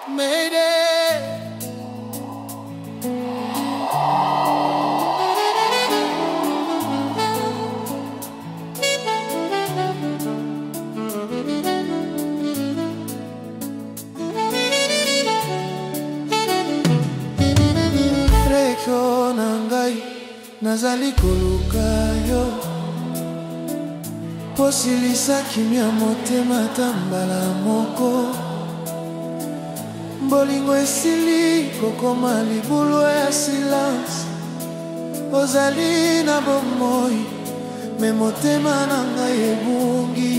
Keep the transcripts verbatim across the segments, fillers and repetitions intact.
Mayday. Reko nangai nazali koluka yo, posilisa kimia motema tambala moko. Bolingo esili kokoma libulu ya silence. Ozali na bomoi me motema na ngai ebungi.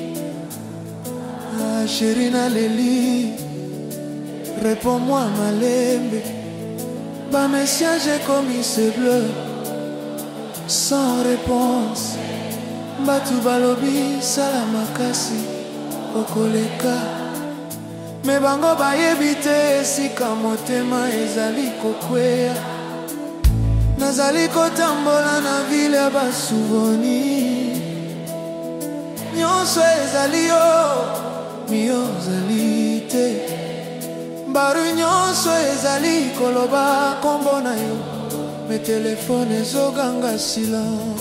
Ah chérie na leli, réponds-moi malembe. Ba message comme c'est bleu sans réponse. Batu balobi salamakasi okoleka. Me bango bayebite esika motema ezali kokwea. Nazali kotambola na ville ya basouvenir. Nyonso ezali yo, mio ezali te. Baru nyonso ezali koloba kombo na yo, me telefone ezoganga silence.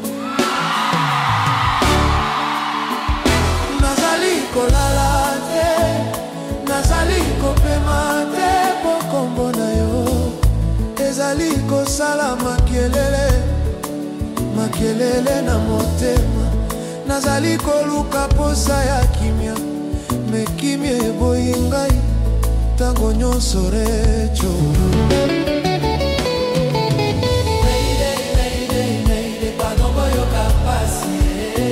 Nazali kolala te, nazali kopema te po kombo na yo. Ezali kosala makelele, makelele na motema. Nazali koluka posa ya kimia, me kimia eboyi ngai tango nyonso recho. Mayday, mayday, mayday, pardon boyo kapasi.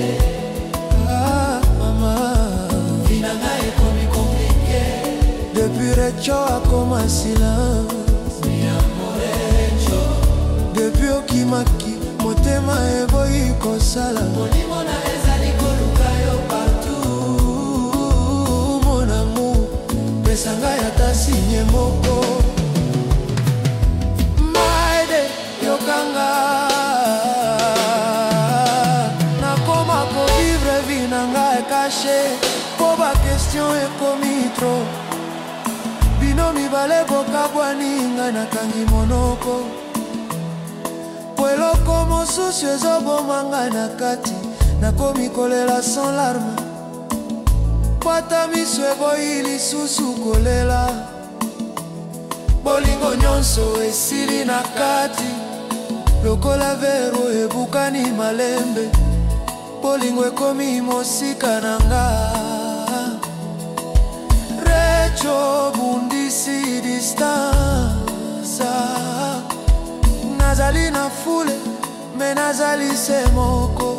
Ah mama, vina ngai komi compliqué. Depuis recho akoma silence. Mi amore recho. Depuis okimaki motema eboyi kosala. Molimo na ezali koluka yo partout. Mon amour, pesanga yata sinye moko. Mayday, yokanga. Nakoma ko vivre vinanga e caché. Po ba question e komi trop. Bino mi vale boka bwani nga nakangi monoko. Puelo como sucio ezobo manga na kati. Nakomi kolela sans larme. Pata miso eboyi lisusu kolela. Bolingo nyonso esili na kati. Lokola vero ebukani malembe. Bolingo ekomi mosika nanga. Recho bundisi distansa. Nazali na fule, me nazali se moko.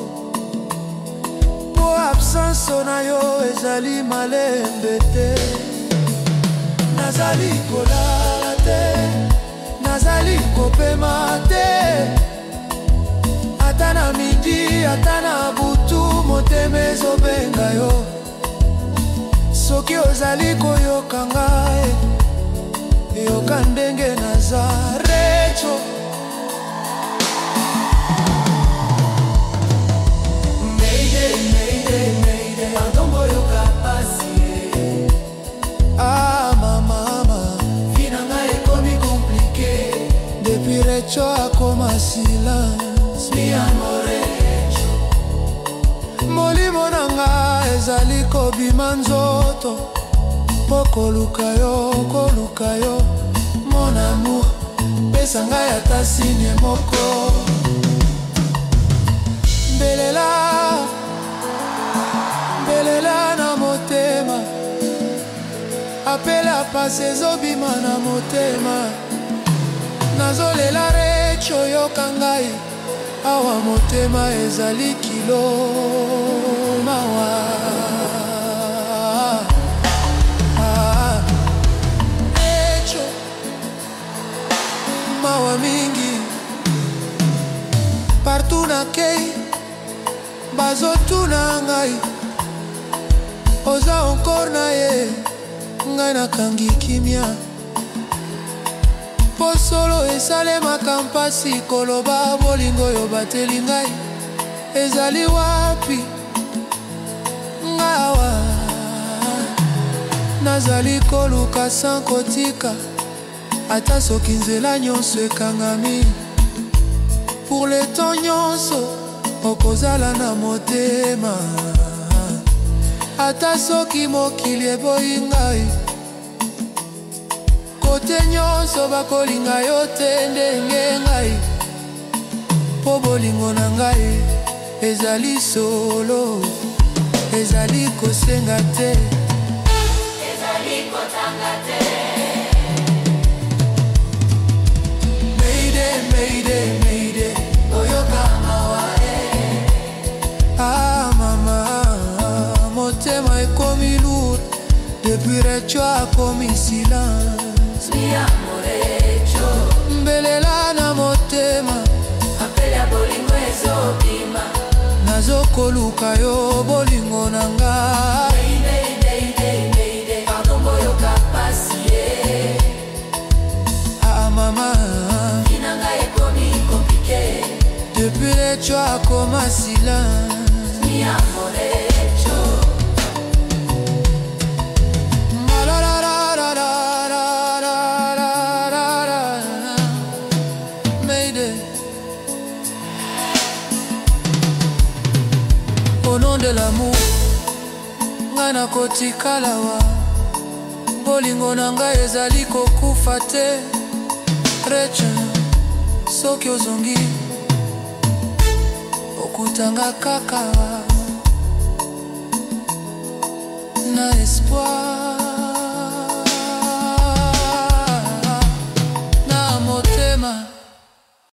Po absence na yo ezali malembe te. Nazali kolala te, nazali kopema te. Ata na midi, ata na butu, motema ezobenga yo. Soki ozali koyoka ngai, yoka ndenge naza recho. Mayday, mayday, mayday, pardon boyo kapasi. Ah mama, mama, vina ngai ekomi compliqué. Depuis recho akoma silence. Mi amore recho. Molimo nanga ezali kobima nzoto. Po koluka yo, koluka yo. Mon amour, pesa ngai ata sinye moko. Belela, belela na motema. Apela pase zobima na motema. Nazolela recho yoka ngai. Awa motema ezali kilo mawa. Ah, recho mawa mingi. Partout na kei bazotuna ngai. Oza encore na ye, ngai nakangi kimia. Po solo esalema kampasi koloba bolingo yo bateli ngai. Ezali wapi ngawa nazali koluka sans kotika ata soki nzela nyonso ekangami. Pour le temps nyonso okozala na motema ata soki mokili eboyi ngai. Kote nyonso bakolinga yo te ndenge ngai, po bolingo na ngai ezali solo, ezali kosenga te, ezali kotanga te. Mayday, mayday, mayday, oyoka mawa eh. Ah mama, motema ekomi lourd, depuis recho akomi silence. Mi amorecho mbelela na motema, apele ya bolingo ezobima. nazokoluka yo bolingo na ngai. Mayday, mayday, mayday, pardongo yoka pasi ye. Ah mama, Vina ngai ekomi komplike, depuis recho akoma silence. mi amorecho Au nom de l'amour, ngai nakotikala wa bolingo na ngai ezali kokufa te. Reche soki ozongi okutanga kaka na espoir.